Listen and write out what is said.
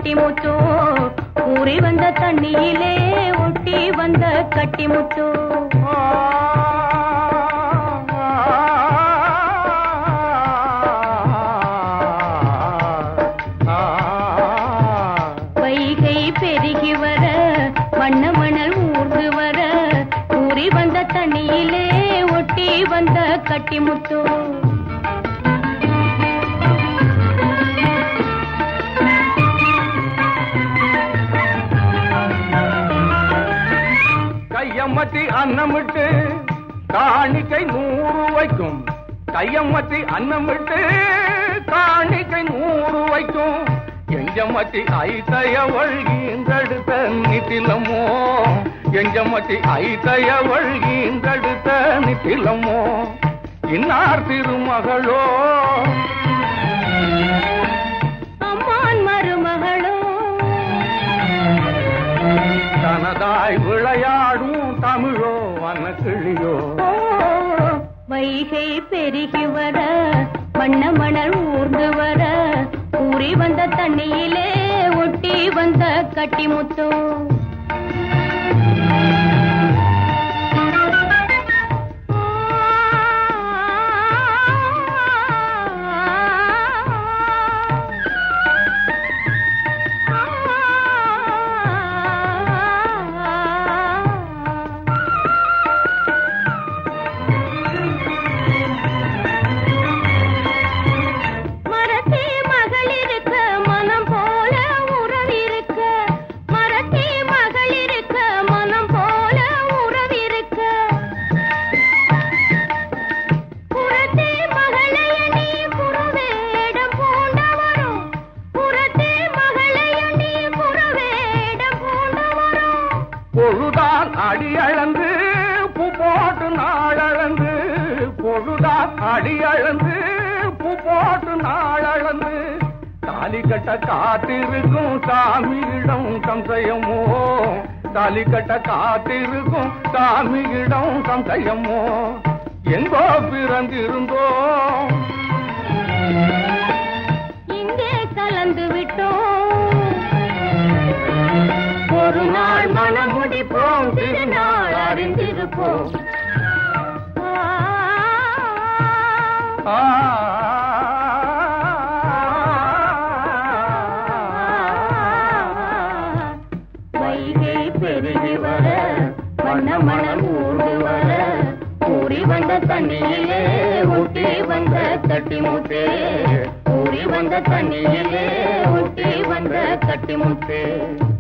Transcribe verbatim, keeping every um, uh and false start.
கட்டிமுத்தோ ஊறி வந்த தண்ணியிலே ஒட்டி வந்த கட்டிமுத்தோ வைகை பெருகி வர வண்ண மணல் ஊர்ந்து வர ஊறி வந்த தண்ணியிலே ஒட்டி வந்த கட்டிமுத்தோ கையம்மத்தி அன்னமிட்டு காணிக்கை நூறு வைக்கும் கையம்மத்தி அன்னமிட்டு காணிக்கை நூறு வைக்கும் எஞ்சமத்தி ஐத்தையவள் ஈந்தெடுத்த நித்திலமோ எஞ்சமத்தி ஐத்தையவள் ஈந்தெடுத்த நித்திலமோ இன்னார் திருமகளோ அம்மான் மருமகளோ தனதாய் விளையாடும் தமிழோ வனக்கிளியோ வைகை பெருகி வர வண்ண மணல் ஊர்ந்து வர ஊறி வந்த தண்ணியிலே ஒட்டி வந்த கட்டிமுத்தோ பொழுதான் அடியளந்து பூ போட்டு நாளளந்து பொழுதான் அடியளந்து பூ போட்டு நாளளந்து தாலி கட்ட காத்திருக்கும் சாமியிடம் சம்சயமோ தாலி கட்ட காத்திருக்கும் சாமியிடம் சம்சயமோ எங்கோ பிறந்திருந்தோம் இங்கே கலந்து விட்டோம் ஒரு நாள் மனம் முடிப்போம் திருநாள் அறிந்திருப்போம் வைகை பெருகி வர வண்ண மணல் ஊர்ந்து வர ஊறி வந்த தண்ணியிலே ஊட்டி வந்த கட்டிமுத்தே ஊறி வந்த தண்ணியிலே ஊட்டி வந்த கட்டிமுத்தே